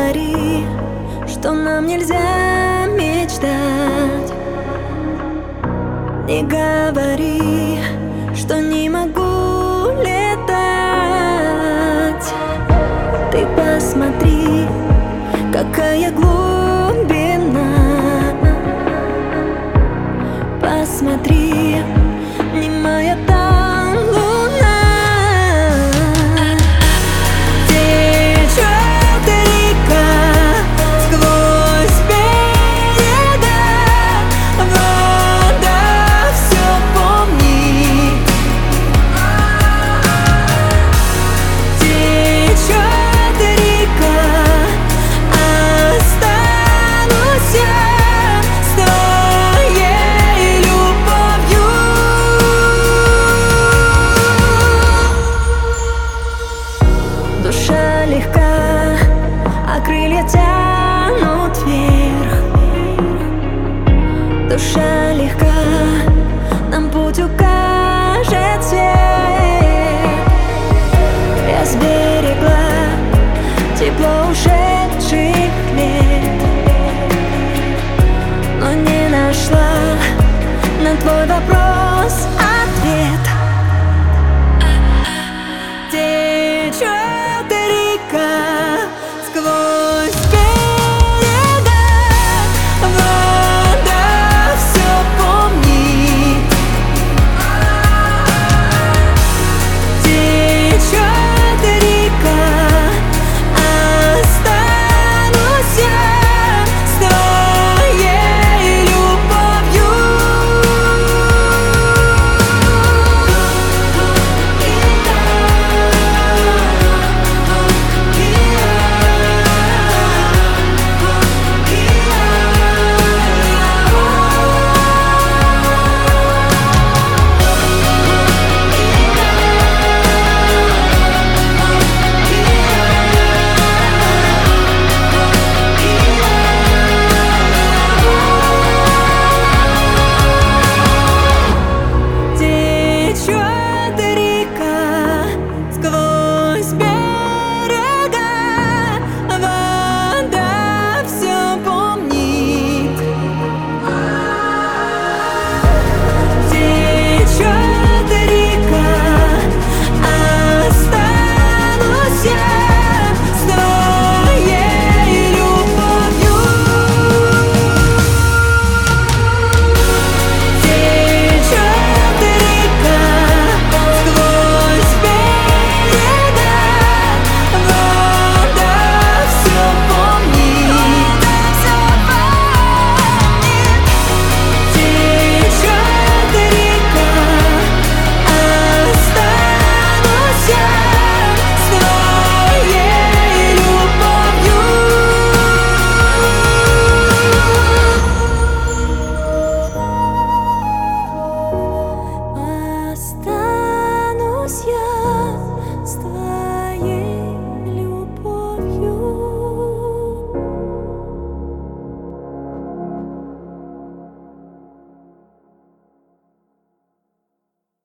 говори, что нам нельзя мечтать. Не говори, что не могу летать. Ты посмотри, какая глубина. Посмотри, немая там луна. Течет река сквозь берега, вода все помнит. Течет река, останусь я с твоей любовью. Душа легка, а крылья тянут вверх. Душа легка, нам путь укажет.